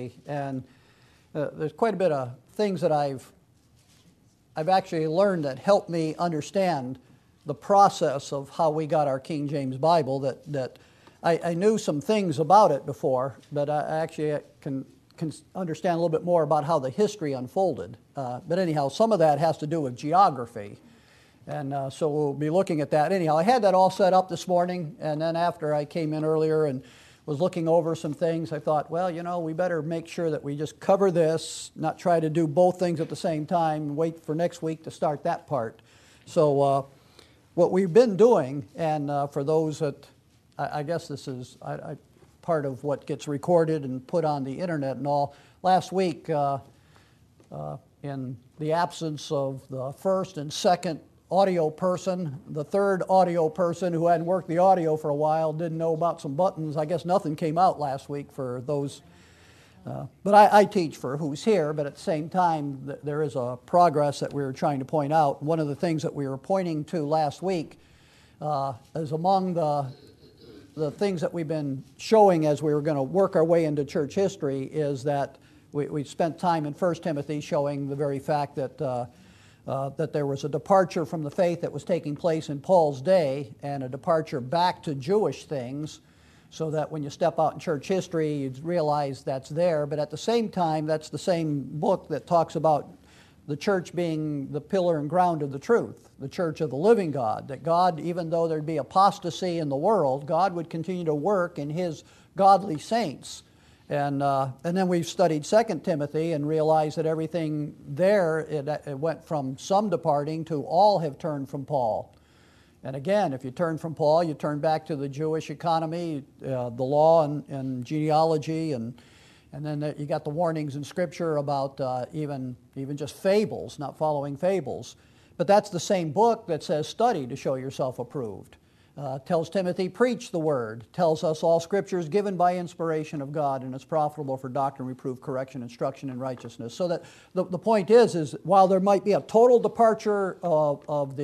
history, and there's quite a bit of things that I've actually learned that help me understand the process of how we got our King James Bible. That I knew some things about it before, but I actually can understand a little bit more about how the history unfolded. But anyhow, some of that has to do with geography. And so we'll be looking at that. Anyhow, I had that all set up this morning, and then after I came in earlier and was looking over some things, I thought, well, we better make sure that we just cover this, not try to do both things at the same time, and wait for next week to start that part. So what we've been doing, and for those that, I guess this is part of what gets recorded and put on the internet and all, last week, in the absence of the first and second audio person, the third audio person who hadn't worked the audio for a while, didn't know about some buttons. I guess nothing came out last week for those. But I teach for who's here, but at the same time, there is a progress that we were trying to point out. One of the things that we were pointing to last week is among the things that we've been showing as we were going to work our way into church history is that we spent time in 1 Timothy showing the very fact that there was a departure from the faith that was taking place in Paul's day and a departure back to Jewish things, so that when you step out in church history, you realize that's there. But at the same time, that's the same book that talks about the church being the pillar and ground of the truth, the church of the living God, that God, even though there'd be apostasy in the world, God would continue to work in His godly saints. And then we've studied 2 Timothy and realized that everything there, it went from some departing to all have turned from Paul. And again, if you turn from Paul, you turn back to the Jewish economy, the law and genealogy, and then you got the warnings in Scripture about even just fables, not following fables. But that's the same book that says study to show yourself approved. Tells Timothy, preach the word. Tells us all Scripture is given by inspiration of God and is profitable for doctrine, reproof, correction, instruction, and righteousness. So that the point is while there might be a total departure of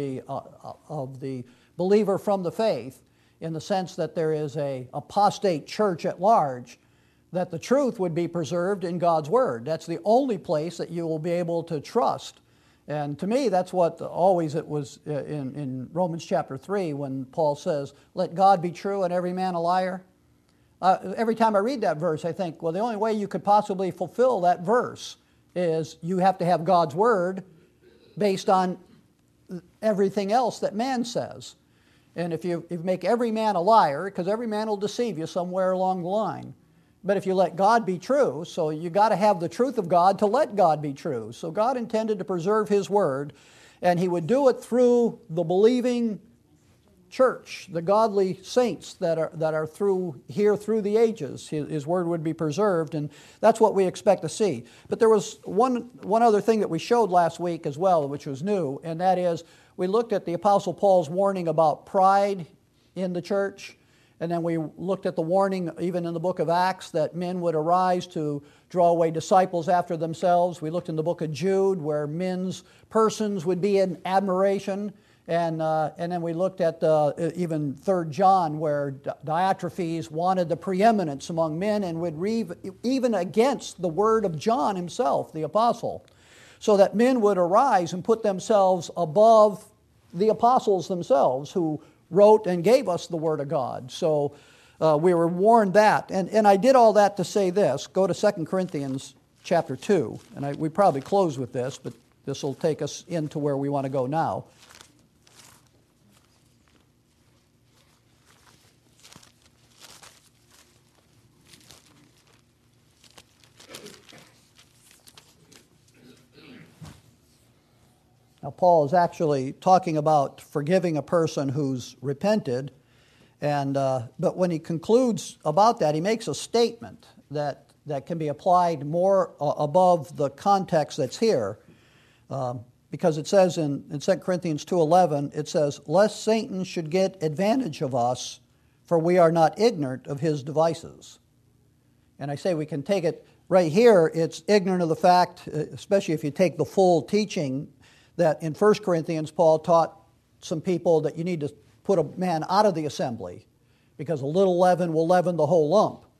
the believer from the faith, in the sense that there is a apostate church at large, that the truth would be preserved in God's Word. That's the only place that you will be able to trust. And to me, that's what always it was in Romans chapter 3 when Paul says, let God be true and every man a liar. Every time I read that verse, I think, well, the only way you could possibly fulfill that verse is you have to have God's Word based on everything else that man says. And if you make every man a liar, because every man will deceive you somewhere along the line. But if you let God be true, so you got to have the truth of God to let God be true. So God intended to preserve His Word, and He would do it through the believing church, the godly saints that are through the ages. His Word would be preserved, and that's what we expect to see. But there was one other thing that we showed last week as well, which was new, and that is we looked at the Apostle Paul's warning about pride in the church. And then we looked at the warning, even in the book of Acts, that men would arise to draw away disciples after themselves. We looked in the book of Jude, where men's persons would be in admiration. And then we looked at even 3 John, where Diotrephes wanted the preeminence among men and would read even against the word of John himself, the apostle, so that men would arise and put themselves above the apostles themselves, who wrote and gave us the Word of God. So we were warned that. And I did all that to say this. Go to 2 Corinthians chapter 2. And we probably close with this, but this will take us into where we want to go now. Now, Paul is actually talking about forgiving a person who's repented, but when he concludes about that, he makes a statement that can be applied more above the context that's here, because it says in 2 Corinthians 2:11, it says, lest Satan should get advantage of us, for we are not ignorant of his devices. And I say we can take it right here, it's ignorant of the fact, especially if you take the full teaching, that in 1 Corinthians, Paul taught some people that you need to put a man out of the assembly because a little leaven will leaven the whole lump.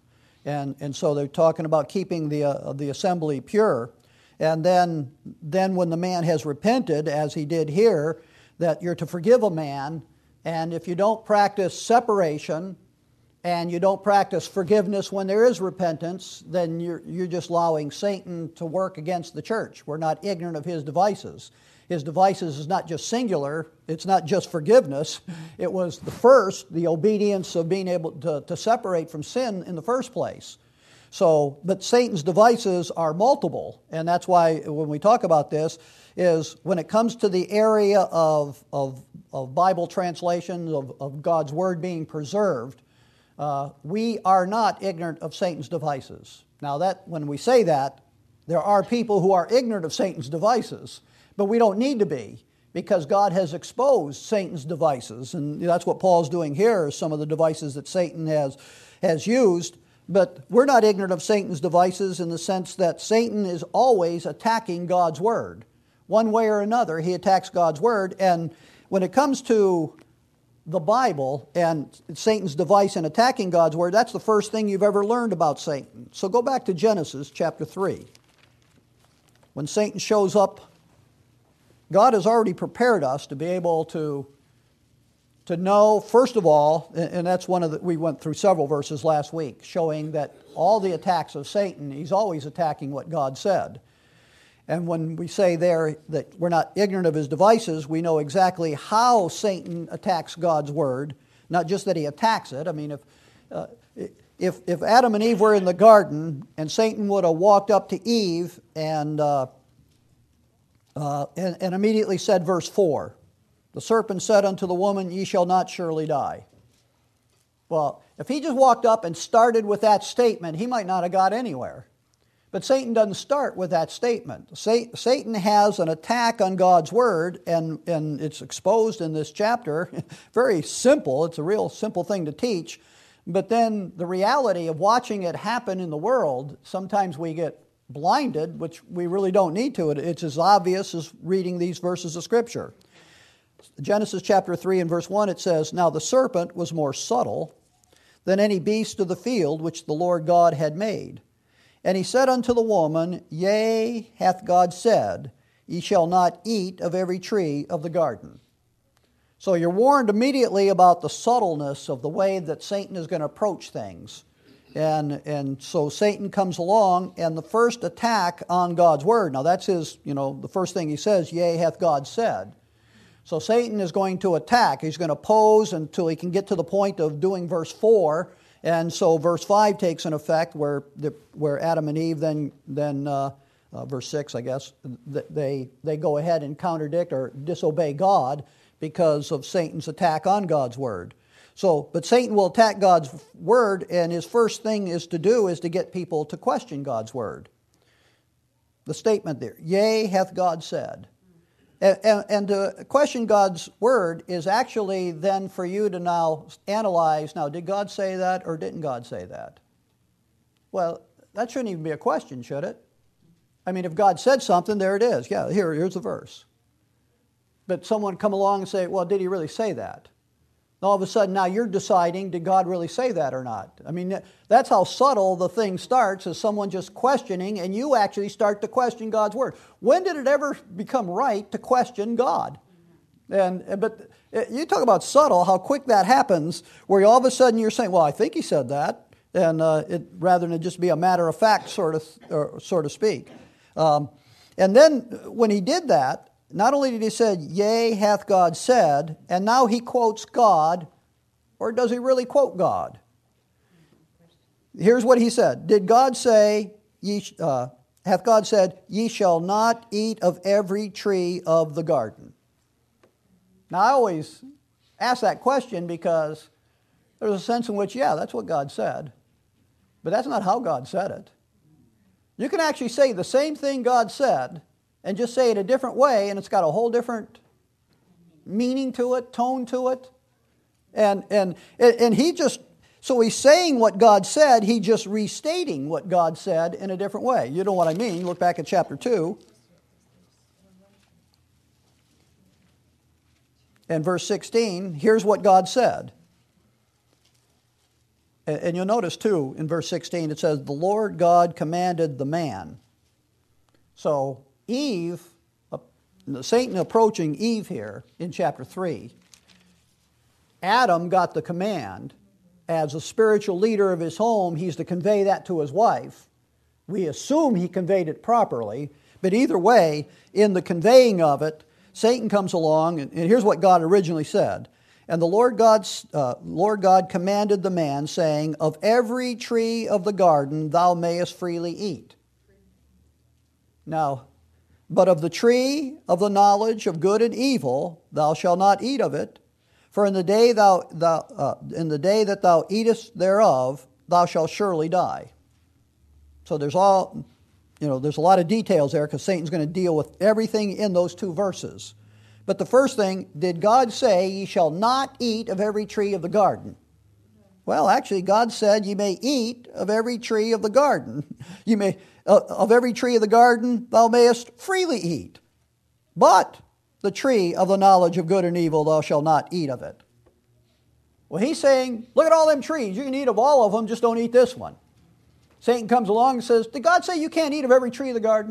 And so they're talking about keeping the assembly pure. And then when the man has repented, as he did here, that you're to forgive a man, and if you don't practice separation and you don't practice forgiveness when there is repentance, then you're just allowing Satan to work against the church. We're not ignorant of his devices. His devices is not just singular, it's not just forgiveness. It was the obedience of being able to separate from sin in the first place. So, but Satan's devices are multiple, and that's why when we talk about this, is when it comes to the area of Bible translations, of God's Word being preserved, we are not ignorant of Satan's devices. Now that, when we say that, there are people who are ignorant of Satan's devices, but we don't need to be, because God has exposed Satan's devices, and that's what Paul's doing here, is some of the devices that Satan has used. But we're not ignorant of Satan's devices in the sense that Satan is always attacking God's Word. One way or another, he attacks God's Word. And when it comes to the Bible and Satan's device in attacking God's Word, that's the first thing you've ever learned about Satan. So go back to Genesis chapter 3. When Satan shows up, God has already prepared us to be able to know, first of all, and that's we went through several verses last week, showing that all the attacks of Satan, he's always attacking what God said. And when we say there that we're not ignorant of his devices, we know exactly how Satan attacks God's Word, not just that he attacks it. I mean, if Adam and Eve were in the garden and Satan would have walked up to Eve and immediately said, verse 4, the serpent said unto the woman, ye shall not surely die. Well, if he just walked up and started with that statement, he might not have got anywhere. But Satan doesn't start with that statement. Satan has an attack on God's Word, and it's exposed in this chapter. Very simple. It's a real simple thing to teach. But then the reality of watching it happen in the world, sometimes we get blinded, which we really don't need to. It's as obvious as reading these verses of Scripture. Genesis chapter 3 and verse 1, it says, now the serpent was more subtle than any beast of the field which the Lord God had made. And he said unto the woman, yea, hath God said, ye shall not eat of every tree of the garden. So you're warned immediately about the subtleness of the way that Satan is going to approach things. And so Satan comes along, and the first attack on God's Word, now that's his, the first thing he says, yea, hath God said. So Satan is going to attack. He's going to oppose until he can get to the point of doing verse 4. And so verse 5 takes an effect where Adam and Eve then verse 6, I guess, they go ahead and contradict or disobey God because of Satan's attack on God's Word. So, but Satan will attack God's Word, and his first thing is to get people to question God's Word. The statement there, yea, hath God said. And to question God's Word is actually then for you to now analyze, did God say that or didn't God say that? Well, that shouldn't even be a question, should it? I mean, if God said something, there it is. Yeah, here's the verse. But someone come along and say, well, did he really say that? All of a sudden, now you're deciding, did God really say that or not? I mean, that's how subtle the thing starts, is someone just questioning, and you actually start to question God's Word. When did it ever become right to question God? But you talk about subtle, how quick that happens, where all of a sudden you're saying, well, I think he said that, and rather than just be a matter of fact, so to speak. And then when he did that, not only did he say, yea, hath God said, and now he quotes God, or does he really quote God? Here's what he said. Did God say, hath God said, ye shall not eat of every tree of the garden? Now I always ask that question because there's a sense in which, yeah, that's what God said. But that's not how God said it. You can actually say the same thing God said, and just say it a different way, and it's got a whole different meaning to it, tone to it. And he just, so he's saying what God said, he just restating what God said in a different way. You know what I mean? Look back at chapter 2. And verse 16, here's what God said. And you'll notice too, in verse 16, it says, the Lord God commanded the man. So Eve, Satan approaching Eve here in chapter 3, Adam got the command. As a spiritual leader of his home, he's to convey that to his wife. We assume he conveyed it properly, but either way, in the conveying of it, Satan comes along, and here's what God originally said. And the Lord God commanded the man, saying, of every tree of the garden thou mayest freely eat. Now, but of the tree of the knowledge of good and evil thou shalt not eat of it, for in the day that thou eatest thereof thou shalt surely die. So there's a lot of details there because Satan's going to deal with everything in those two verses. But the first thing, did God say, ye shall not eat of every tree of the garden? Well, actually, God said, ye may eat of every tree of the garden. You may, of every tree of the garden, thou mayest freely eat. But the tree of the knowledge of good and evil, thou shalt not eat of it. Well, he's saying, look at all them trees. You can eat of all of them, just don't eat this one. Satan comes along and says, did God say you can't eat of every tree of the garden?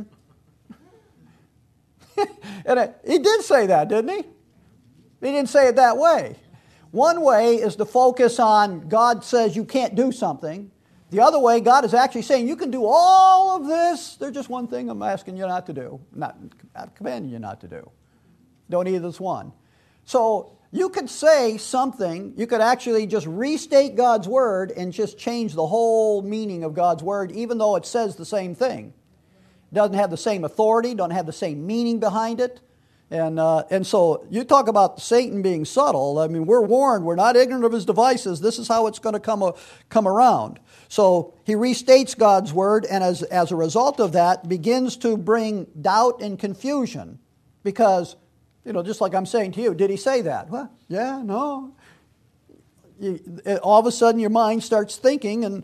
And he did say that, didn't he? He didn't say it that way. One way is to focus on God says you can't do something. The other way, God is actually saying you can do all of this. There's just one thing I'm asking you not to do. I'm commanding you not to do. Don't eat this one. So you could say something, you could actually just restate God's word and just change the whole meaning of God's word, even though it says the same thing. Doesn't have the same authority, doesn't have the same meaning behind it. And so you talk about Satan being subtle. I mean, we're warned. We're not ignorant of his devices. This is how it's going to come around. So he restates God's word, and as a result of that, begins to bring doubt and confusion. Because, just like I'm saying to you, did he say that? Well, yeah, no. All of a sudden your mind starts thinking, and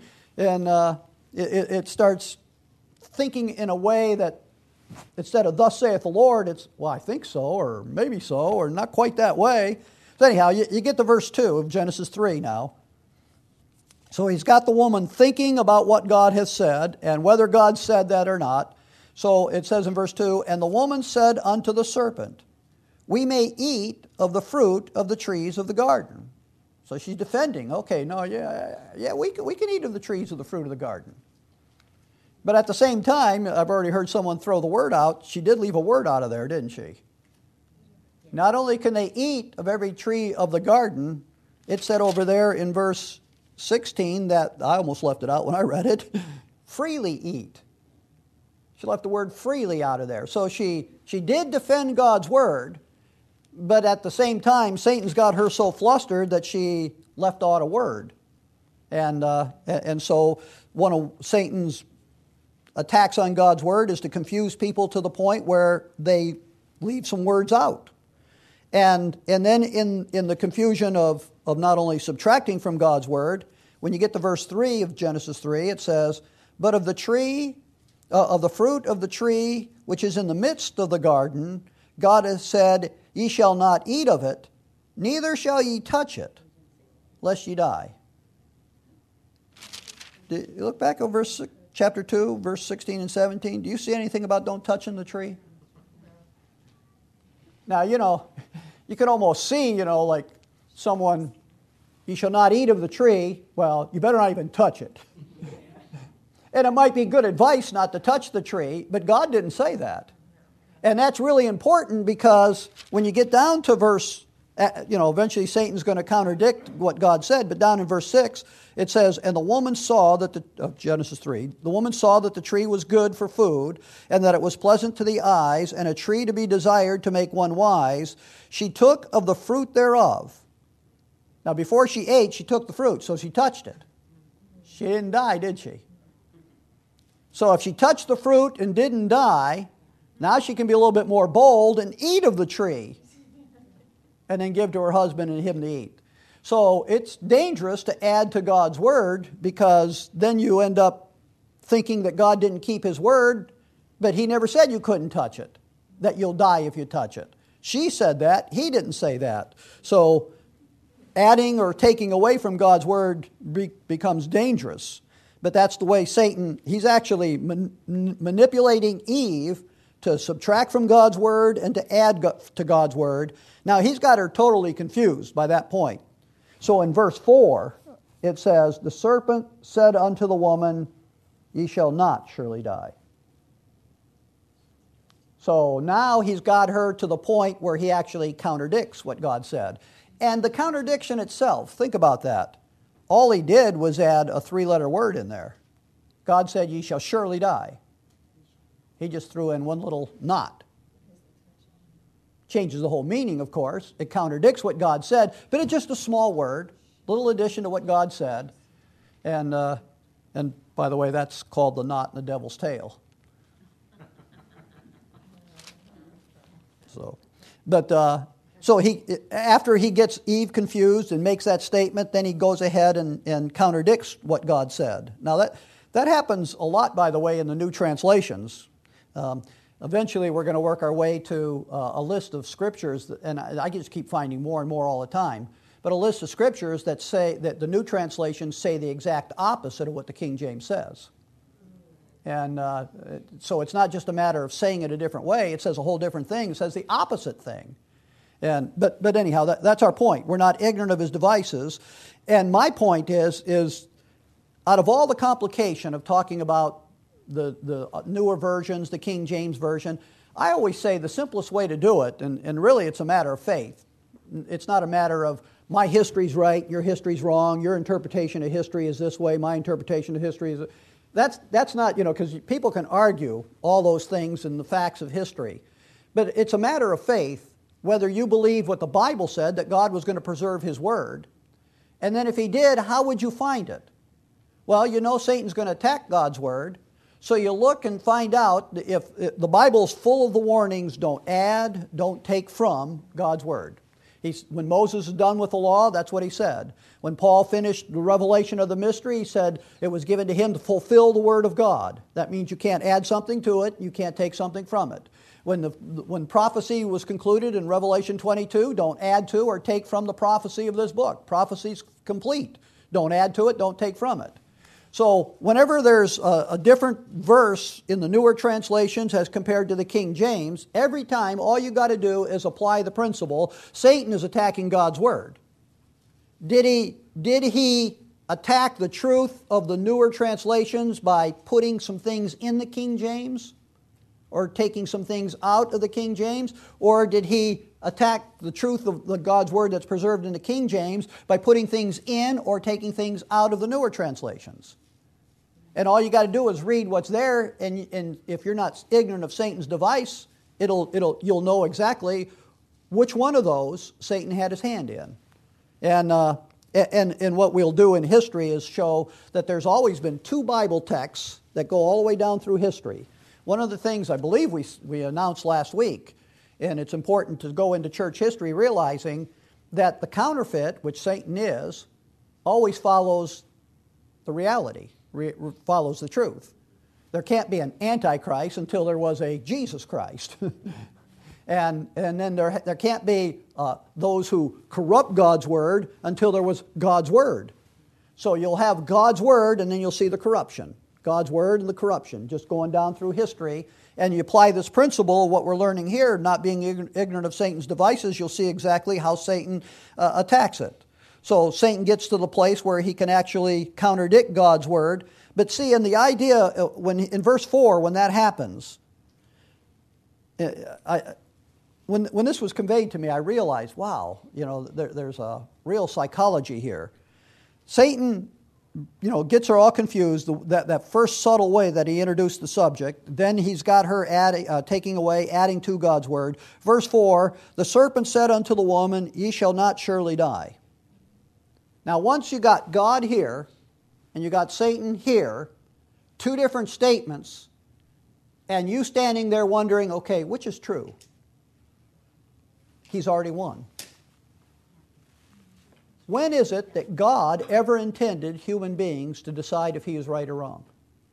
it starts thinking in a way that instead of thus saith the Lord, it's, well, I think so, or maybe so, or not quite that way. So anyhow, you get to verse 2 of Genesis 3 now. So he's got the woman thinking about what God has said, and whether God said that or not. So it says in verse 2, and the woman said unto the serpent, we may eat of the fruit of the trees of the garden. So she's defending, okay, no, yeah, we can eat of the trees of the fruit of the garden. But at the same time, I've already heard someone throw the word out. She did leave a word out of there, didn't she? Not only can they eat of every tree of the garden, it said over there in verse 16 that, I almost left it out when I read it, freely eat. She left the word freely out of there. So she did defend God's word, but at the same time, Satan's got her so flustered that she left out a word. And so one of Satan's attacks on God's word is to confuse people to the point where they leave some words out. And then in the confusion of not only subtracting from God's word, when you get to verse 3 of Genesis 3, it says, but of the tree, of the fruit of the tree which is in the midst of the garden, God has said, ye shall not eat of it, neither shall ye touch it, lest ye die. You look back at chapter 2, verse 16 and 17. Do you see anything about don't touching the tree? Now, you can almost see, like someone, you shall not eat of the tree. Well, you better not even touch it. And it might be good advice not to touch the tree, but God didn't say that. And that's really important because when you get down to verse, eventually Satan's going to contradict what God said, but down in verse 6, it says, and the woman saw that Genesis 3, the woman saw that the tree was good for food, and that it was pleasant to the eyes, and a tree to be desired to make one wise. She took of the fruit thereof. Now before she ate, she took the fruit, so she touched it. She didn't die, did she? So if she touched the fruit and didn't die, now she can be a little bit more bold and eat of the tree, and then give to her husband and him to eat. So it's dangerous to add to God's word, because then you end up thinking that God didn't keep his word, but he never said you couldn't touch it, that you'll die if you touch it. She said that. He didn't say that. So adding or taking away from God's word becomes dangerous. But that's the way Satan, he's actually manipulating Eve to subtract from God's word and to add to God's word. Now, he's got her totally confused by that point. So in verse 4, it says, "The serpent said unto the woman, Ye shall not surely die." So now he's got her to the point where he actually contradicts what God said. And the contradiction itself, think about that. All he did was add a 3-letter word in there. God said, "Ye shall surely die." He just threw in one little not. Changes the whole meaning, of course. It contradicts what God said, but it's just a small word, little addition to what God said. And by the way, that's called the knot in the devil's tail. So after he gets Eve confused and makes that statement, then he goes ahead and contradicts what God said. Now that happens a lot, by the way, in the new translations. Eventually, we're going to work our way to a list of scriptures, and I just keep finding more and more all the time. But a list of scriptures that say that the new translations say the exact opposite of what the King James says. And so it's not just a matter of saying it a different way. It says a whole different thing. It says the opposite thing. But anyhow, that's our point. We're not ignorant of his devices. And my point is out of all the complication of talking about the newer versions, the King James Version, I always say the simplest way to do it, and really it's a matter of faith. It's not a matter of my history's right, your history's wrong, your interpretation of history is this way, my interpretation of history is... That's not, because people can argue all those things and the facts of history. But it's a matter of faith, whether you believe what the Bible said, that God was going to preserve his word. And then if he did, how would you find it? Well, Satan's going to attack God's word. So you look and find out if the Bible's full of the warnings, don't add, don't take from God's word. When Moses is done with the law, that's what he said. When Paul finished the revelation of the mystery, he said it was given to him to fulfill the word of God. That means you can't add something to it, you can't take something from it. When prophecy was concluded in Revelation 22, don't add to or take from the prophecy of this book. Prophecy's complete. Don't add to it, don't take from it. So whenever there's a different verse in the newer translations as compared to the King James, every time all you got to do is apply the principle. Satan is attacking God's word. Did he attack the truth of the newer translations by putting some things in the King James or taking some things out of the King James? Or did he attack the truth of God's word that's preserved in the King James by putting things in or taking things out of the newer translations? And all you got to do is read what's there, and if you're not ignorant of Satan's device, you'll know exactly which one of those Satan had his hand in. And what we'll do in history is show that there's always been 2 Bible texts that go all the way down through history. One of the things I believe we announced last week, and it's important to go into church history realizing that the counterfeit, which Satan is, always follows the reality. Follows the truth. There can't be an Antichrist until there was a Jesus Christ. and then there can't be those who corrupt God's word until there was God's word. So you'll have God's word and then you'll see the corruption. God's word and the corruption, just going down through history. And you apply this principle, what we're learning here, not being ignorant of Satan's devices, you'll see exactly how Satan attacks it. So Satan gets to the place where he can actually contradict God's word. But see, in the idea, in verse 4, when that happens, when this was conveyed to me, I realized, wow, there's a real psychology here. Satan, gets her all confused, that first subtle way that he introduced the subject. Then he's got her taking away, adding to God's word. Verse 4, "The serpent said unto the woman, Ye shall not surely die." Now, once you got God here, and you got Satan here, 2 different statements, and you standing there wondering, okay, which is true? He's already won. When is it that God ever intended human beings to decide if he is right or wrong?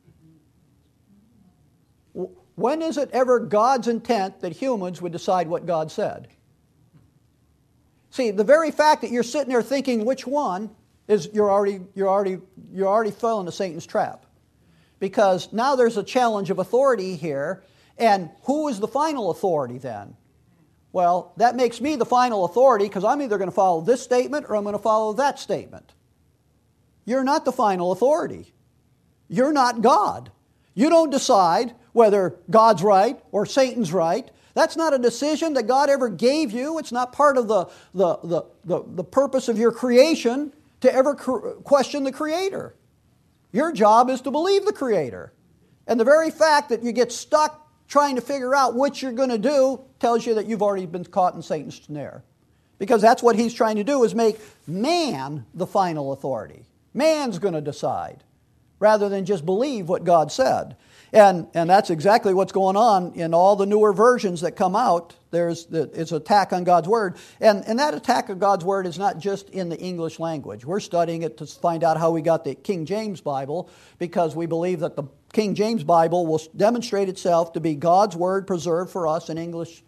When is it ever God's intent that humans would decide what God said? See, the very fact that you're sitting there thinking which one is you're already falling into Satan's trap. Because now there's a challenge of authority here, and who is the final authority then? Well, that makes me the final authority because I'm either going to follow this statement or I'm going to follow that statement. You're not the final authority. You're not God. You don't decide whether God's right or Satan's right. That's not a decision that God ever gave you. It's not part of the purpose of your creation to ever question the Creator. Your job is to believe the Creator. And the very fact that you get stuck trying to figure out what you're going to do tells you that you've already been caught in Satan's snare. Because that's what he's trying to do, is make man the final authority. Man's going to decide, rather than just believe what God said. And that's exactly what's going on in all the newer versions that come out. It's an attack on God's Word. And that attack of God's Word is not just in the English language. We're studying it to find out how we got the King James Bible, because we believe that the King James Bible will demonstrate itself to be God's Word preserved for us in English.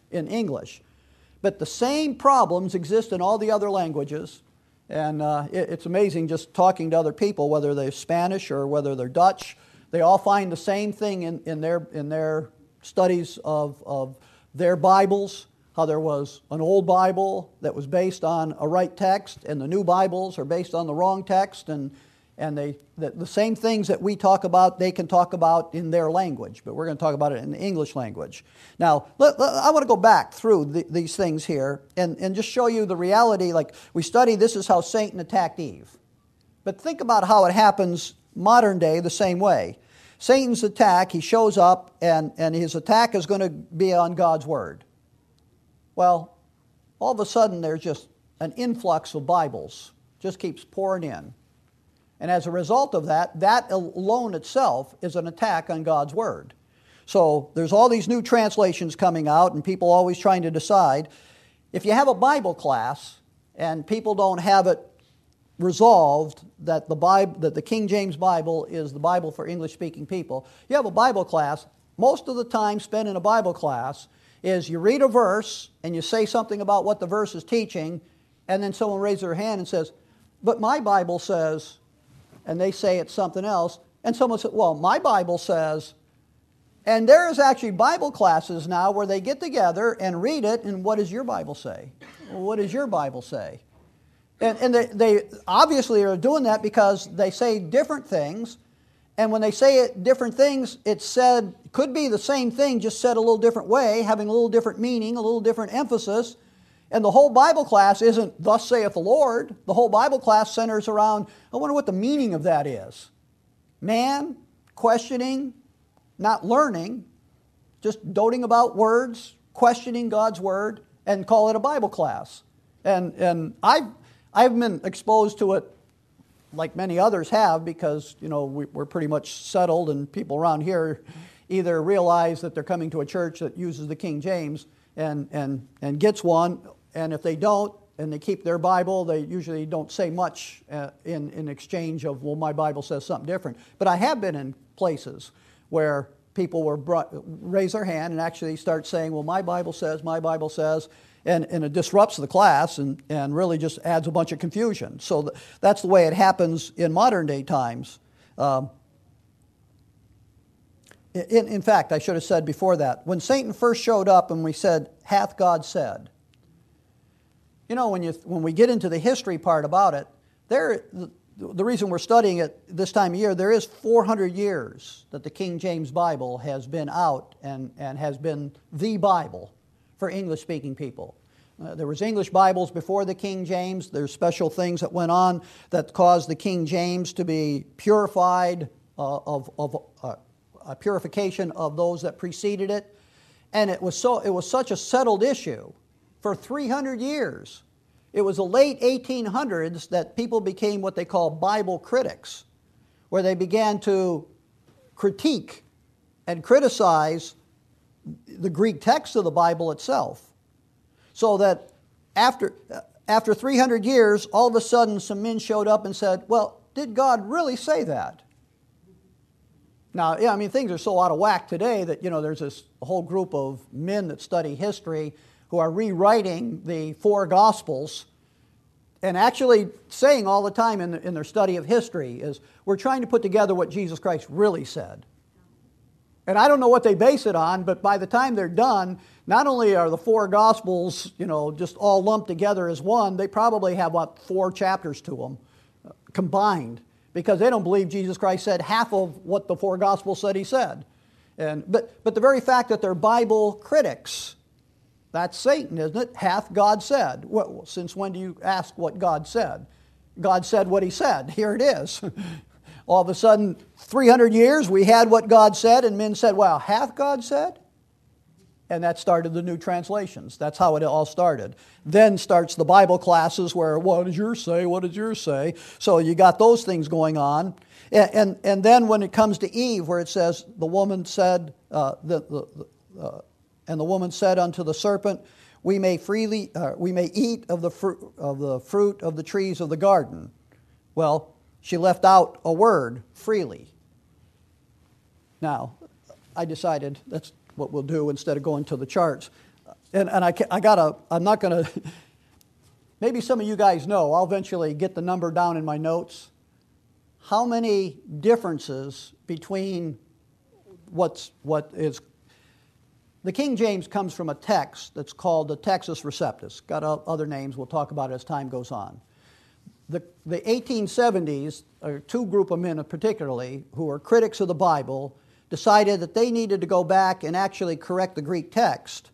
But the same problems exist in all the other languages. And it's amazing just talking to other people, whether they're Spanish or whether they're Dutch. They all find the same thing in their studies of their Bibles, how there was an old Bible that was based on a right text, and the new Bibles are based on the wrong text, and the same things that we talk about, they can talk about in their language, but we're going to talk about it in the English language. Now, I want to go back through these things here and just show you the reality. Like we study, this is how Satan attacked Eve. But think about how it happens modern day the same way. Satan's attack, he shows up, and his attack is going to be on God's Word. Well, all of a sudden there's just an influx of Bibles, just keeps pouring in. And as a result of that, that alone itself is an attack on God's Word. So there's all these new translations coming out, and people always trying to decide. If you have a Bible class and people don't have it resolved that the King James Bible is the Bible for English-speaking people, you have a Bible class, most of the time spent in a Bible class is you read a verse and you say something about what the verse is teaching, and then someone raises their hand and says, but my Bible says, and they say it's something else, and someone says, well, my Bible says, and there is actually Bible classes now where they get together and read it, and what does your Bible say? Well, what does your Bible say? And they obviously are doing that because they say different things, and when they say different things, it's said, could be the same thing, just said a little different way, having a little different meaning, a little different emphasis. And the whole Bible class isn't, thus saith the Lord. The whole Bible class centers around, I wonder what the meaning of that is. Man, questioning, not learning, just doting about words, questioning God's Word, and call it a Bible class. And I've been exposed to it like many others have, because we're pretty much settled, and people around here either realize that they're coming to a church that uses the King James and gets one, and if they don't and they keep their Bible, they usually don't say much in exchange of, well, my Bible says something different. But I have been in places where people raise their hand and actually start saying, well, my Bible says, and it disrupts the class and really just adds a bunch of confusion. So that's the way it happens in modern day times. In fact, I should have said before that, when Satan first showed up and we said, hath God said? When we get into the history part about it, the reason we're studying it this time of year, there is 400 years that the King James Bible has been out and has been the Bible for English-speaking people. There was English Bibles before the King James. There's special things that went on that caused the King James to be purified of a purification of those that preceded it. And it was such a settled issue for 300 years. It was the late 1800s that people became what they call Bible critics, where they began to critique and criticize the Greek text of the Bible itself. So that after 300 years, all of a sudden some men showed up and said, well, did God really say that? Now, things are so out of whack today that, there's this whole group of men that study history who are rewriting the four Gospels and actually saying all the time in their study of history is, we're trying to put together what Jesus Christ really said. And I don't know what they base it on, but by the time they're done, not only are the four Gospels, just all lumped together as one, they probably have, 4 chapters to them combined, because they don't believe Jesus Christ said half of what the 4 Gospels said he said. But the very fact that they're Bible critics, that's Satan, isn't it? Hath God said. Well, since when do you ask what God said? God said what he said. Here it is. All of a sudden, 300 years, we had what God said, and men said, well, hath God said? And that started the new translations. That's how it all started. Then starts the Bible classes where, what does yours say? What does yours say? So you got those things going on. And then when it comes to Eve, where it says, the woman said, and the woman said unto the serpent, we may eat of the fruit of the trees of the garden. Well, she left out a word, freely. Now, I decided that's what we'll do instead of going to the charts. And I'm not going to, maybe some of you guys know, I'll eventually get the number down in my notes. How many differences between what is, the King James comes from a text that's called the Textus Receptus. Got other names, we'll talk about it as time goes on. The 1870s, or 2 group of men particularly, who were critics of the Bible, decided that they needed to go back and actually correct the Greek text.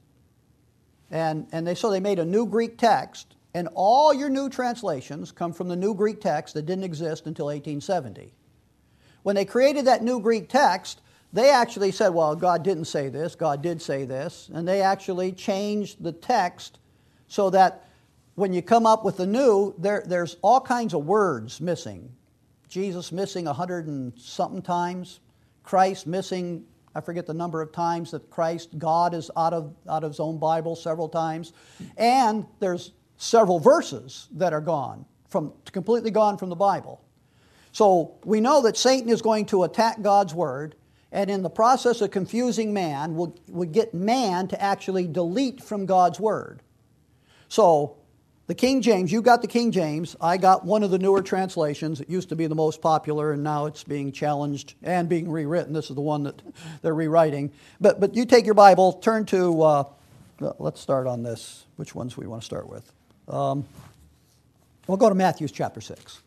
So they made a new Greek text, and all your new translations come from the new Greek text that didn't exist until 1870. When they created that new Greek text, they actually said, well, God didn't say this, God did say this, and they actually changed the text so that when you come up with the new, there's all kinds of words missing. Jesus missing 100 and something times. Christ missing, I forget the number of times that God is out of his own Bible several times. And there's several verses that are completely gone from the Bible. So we know that Satan is going to attack God's Word, and in the process of confusing man, would get man to actually delete from God's Word. So the King James, you got the King James, I got one of the newer translations. It used to be the most popular, and now it's being challenged and being rewritten. This is the one that they're rewriting. But you take your Bible, turn to, let's start on this. Which ones we want to start with? We'll go to Matthew chapter 6.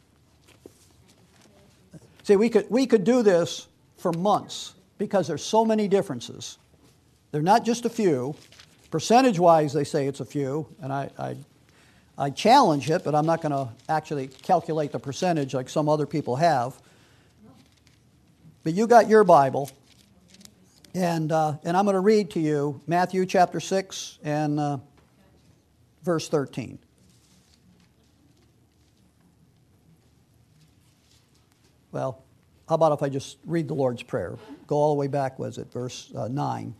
See, we could do this for months because there's so many differences. They're not just a few. Percentage-wise, they say it's a few, and I challenge it, but I'm not going to actually calculate the percentage like some other people have. But you got your Bible, and I'm going to read to you Matthew chapter 6 and verse 13. Well, how about if I just read the Lord's Prayer? Go all the way back, was it, verse 9.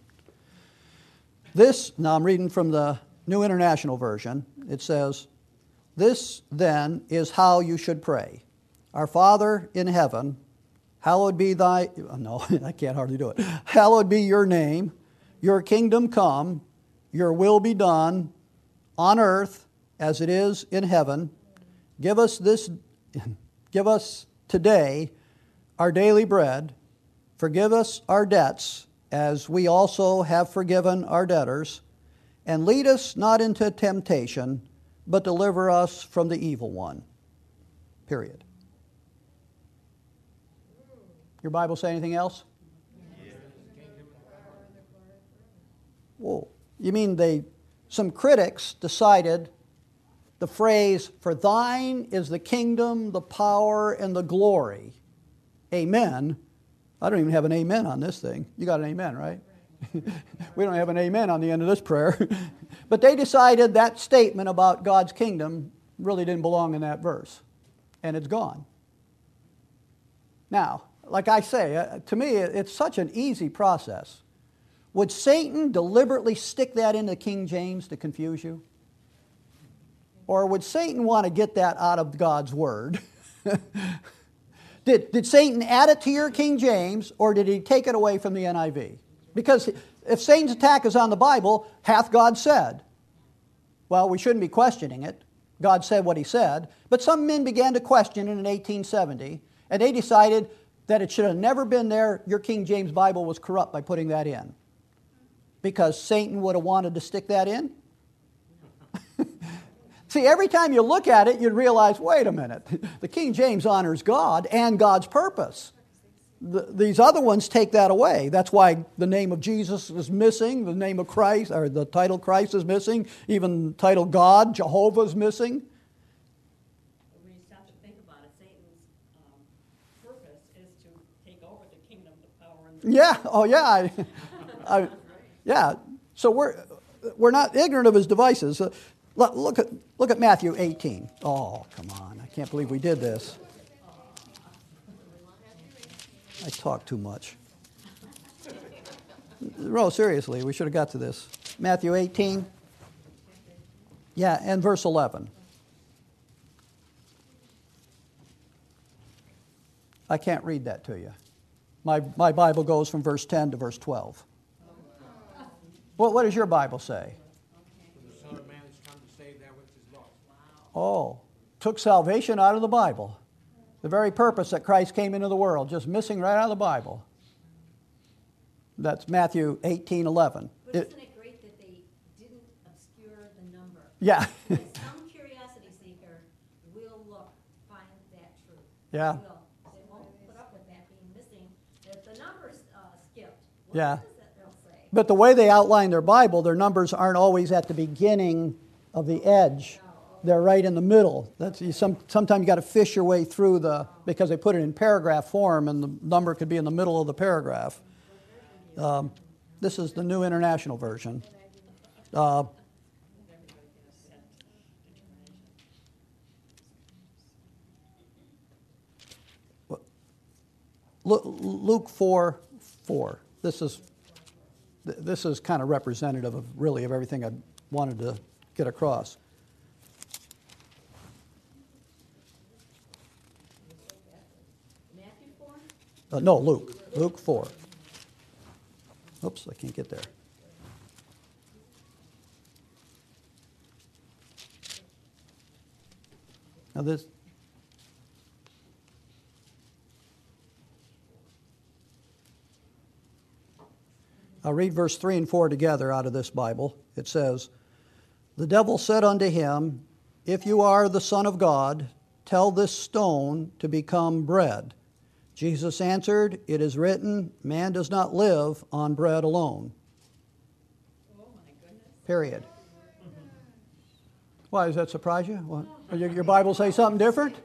Now I'm reading from the New International Version. It says, this then is how you should pray. Our Father in heaven, hallowed be thy, no, I can't hardly do it. Hallowed be your name, your kingdom come, your will be done on earth as it is in heaven. Give us today our daily bread. Forgive us our debts as we also have forgiven our debtors. And lead us not into temptation, but deliver us from the evil one. Period. Your Bible say anything else? Whoa. You mean some critics decided the phrase, for thine is the kingdom, the power, and the glory. Amen. I don't even have an amen on this thing. You got an amen, right? We don't have an amen on the end of this prayer. But they decided that statement about God's kingdom really didn't belong in that verse. And it's gone. Now, like I say, to me, it's such an easy process. Would Satan deliberately stick that into King James to confuse you? Or would Satan want to get that out of God's Word? Did Satan add it to your King James, or did he take it away from the NIV? Because if Satan's attack is on the Bible, hath God said? Well, we shouldn't be questioning it. God said what he said, but some men began to question it in 1870, and they decided that it should have never been there. Your King James Bible was corrupt by putting that in, because Satan would have wanted to stick that in. See, every time you look at it, you'd realize, wait a minute, the King James honors God and God's purpose. These other ones take that away. That's why the name of Jesus is missing, the name of Christ, or the title Christ is missing, even the title God, Jehovah is missing. When you stop to think about it, Satan's purpose is to take over the kingdom, the power, and the... Yeah, oh yeah. Yeah, so we're not ignorant of his devices. Look at Matthew 18. Oh, come on, I can't believe we did this. I talk too much. No, seriously, we should have got to this. Matthew 18. Yeah, and verse 11. I can't read that to you. My Bible goes from verse 10 to verse 12. What does your Bible say? The Son of Man has come to save that which is lost. Oh, took salvation out of the Bible. The very purpose that Christ came into the world, just missing right out of the Bible. That's Matthew 18:11. But isn't it great that they didn't obscure the number? Yeah. Some curiosity seeker will find that truth. Yeah. They won't put up with that being missing. If the number's skipped, Yeah. what is it they'll say? But the way they outline their Bible, their numbers aren't always at the beginning of the edge. They're right in the middle. Sometimes you got to fish your way through because they put it in paragraph form, and the number could be in the middle of the paragraph. This is the New International Version. Luke 4:4. This is kind of representative of everything I wanted to get across. Matthew 4? No, Luke 4. Oops, I can't get there. Now this. I'll read verse 3 and 4 together out of this Bible. It says, "The devil said unto him, If you are the Son of God, tell this stone to become bread. Jesus answered, It is written, Man does not live on bread alone." Oh, my goodness. Period. Why, does that surprise you? What? Your Bible say something different?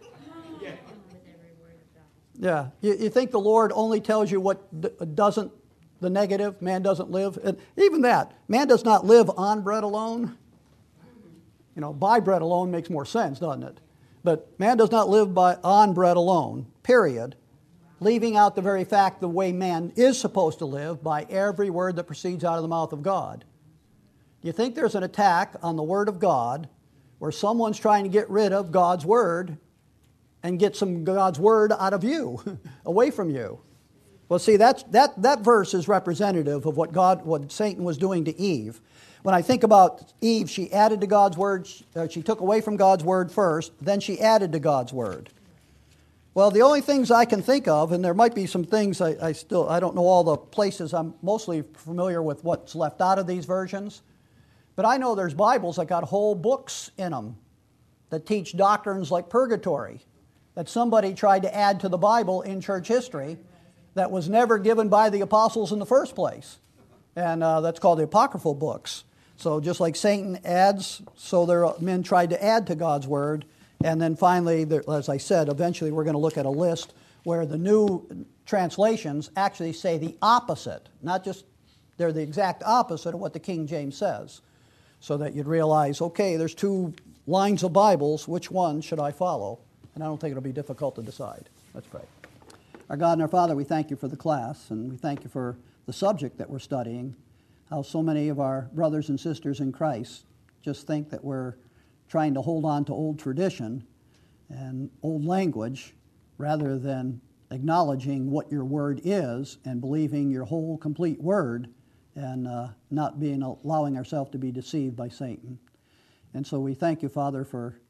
Yeah. You think the Lord only tells you what doesn't, the negative, man doesn't live? And even that, man does not live on bread alone. By bread alone makes more sense, doesn't it? But man does not live on bread alone, period. Leaving out the very fact the way man is supposed to live by every word that proceeds out of the mouth of God. Do you think there's an attack on the Word of God where someone's trying to get rid of God's Word and get some God's Word out of you, away from you? Well, see, that verse is representative of what Satan was doing to Eve. When I think about Eve, she added to God's Word, she took away from God's Word first, then she added to God's Word. Well, the only things I can think of, and there might be some things I don't know all the places, I'm mostly familiar with what's left out of these versions, but I know there's Bibles that got whole books in them that teach doctrines like purgatory, that somebody tried to add to the Bible in church history that was never given by the apostles in the first place. And that's called the apocryphal books. So just like Satan adds, so men tried to add to God's Word. And then finally, as I said, eventually we're going to look at a list where the new translations actually say the opposite. Not just, they're the exact opposite of what the King James says. So that you'd realize, okay, there's two lines of Bibles, which one should I follow? And I don't think it'll be difficult to decide. Let's pray. Our God and our Father, we thank you for the class, and we thank you for the subject that we're studying, how so many of our brothers and sisters in Christ just think that we're trying to hold on to old tradition and old language rather than acknowledging what your word is and believing your whole complete word and not allowing ourselves to be deceived by Satan. And so we thank you, Father, for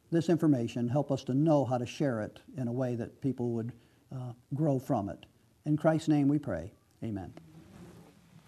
this information, help us to know how to share it in a way that people would grow from it. In Christ's name we pray. Amen.